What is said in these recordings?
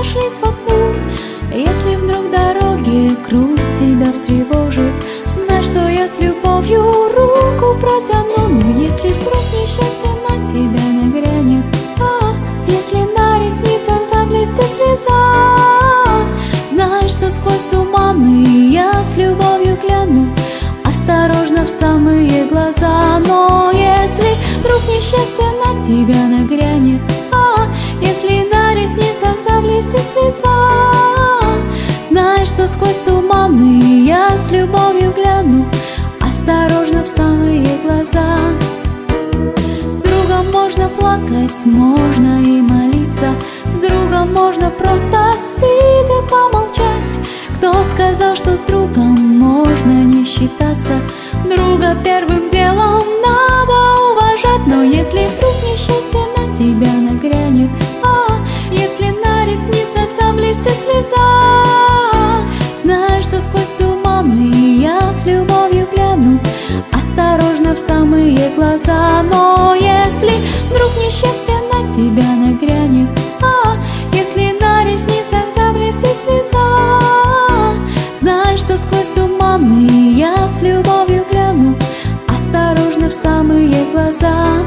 сошлись в одну. Если вдруг дороги грусть тебя встревожит, знай, что я с любовью руку протяну. Но если вдруг несчастье на тебя нагрянет, если на ресницах заблестит слеза, знай, что сквозь туманы я с любовью гляну осторожно в самые глаза. Но если вдруг несчастье на тебя нагрянет, если на ресницах заблестит слеза, знай, что сквозь туманы я с любовью гляну осторожно в самые глаза. С другом можно плакать, можно и молиться, с другом можно просто сидя помолчать. Кто сказал, что с другом можно не считаться? Друга первым делом надо уважать. Но если вдруг несчастье на тебя нагрянет, если на ресницах заблестит слеза, знай, что сквозь туманы я с любовью гляну осторожно в самые глаза. Но если вдруг несчастье на тебя нагрянет, если на ресницах заблестит слеза, знай, что сквозь туманы я с любовью гляну осторожно в самые глаза.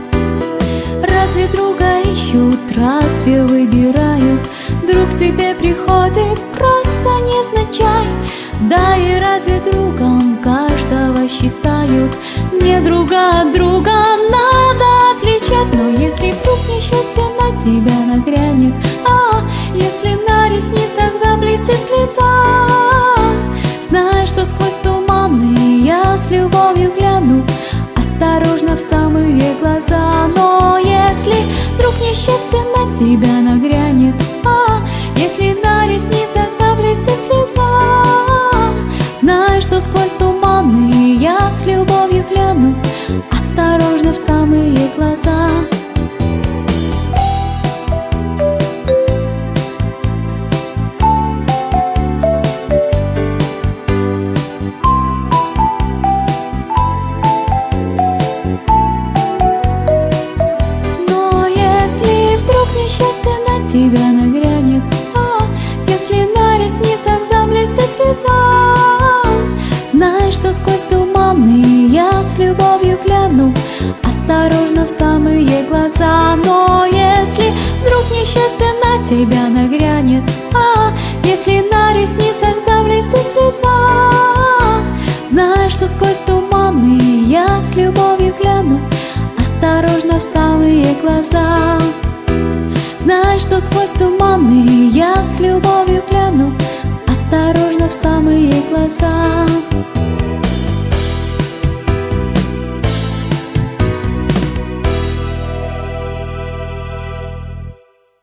Разве друга ищут, разве выбирают? Друг к тебе приходит просто невзначай. Да и разве другом каждого считают? Не друга от друга надо отличать. Но если вдруг несчастье на тебя нагрянет, если на ресницах заблестит слеза, знай, что сквозь туманы я с любовью гляну осторожно в самые глаза. Но если вдруг несчастье на тебя нагрянет, если на ресницах заблестит слеза, знай, что сквозь туманы я с любовью гляну осторожно в самые глаза. Несчастье на тебя нагрянет, если на ресницах заблестит слеза, знай, что сквозь туманы я с любовью гляну осторожно в самые глаза. Но если вдруг несчастье на тебя нагрянет, если на ресницах заблестит слеза, знай, что сквозь туманы я с любовью гляну осторожно в самые глаза. Знай, что сквозь туманы